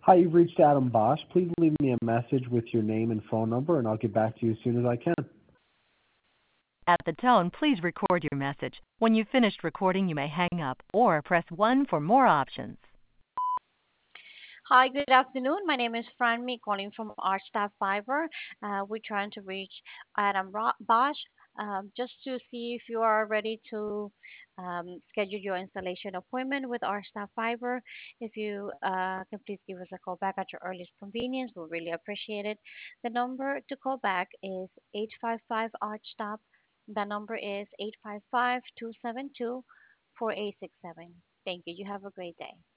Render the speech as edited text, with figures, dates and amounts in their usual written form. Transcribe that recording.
Hi, you've reached Adam Bosch. Please leave me a message with your name and phone number, and I'll get back to you as soon as I can. At the tone, please record your message. When you've finished recording, you may hang up or press 1 for more options. Hi, good afternoon. My name is Franmi calling from Archstaff Fiber. We're trying to reach Bosch just to see if you are ready to schedule your installation appointment with Archstaff Fiber. If you can please give us a call back at your earliest convenience, we'll really appreciate it. The number to call back is 855 Archstaff. The number is 855-272-4867. Thank you. You have a great day.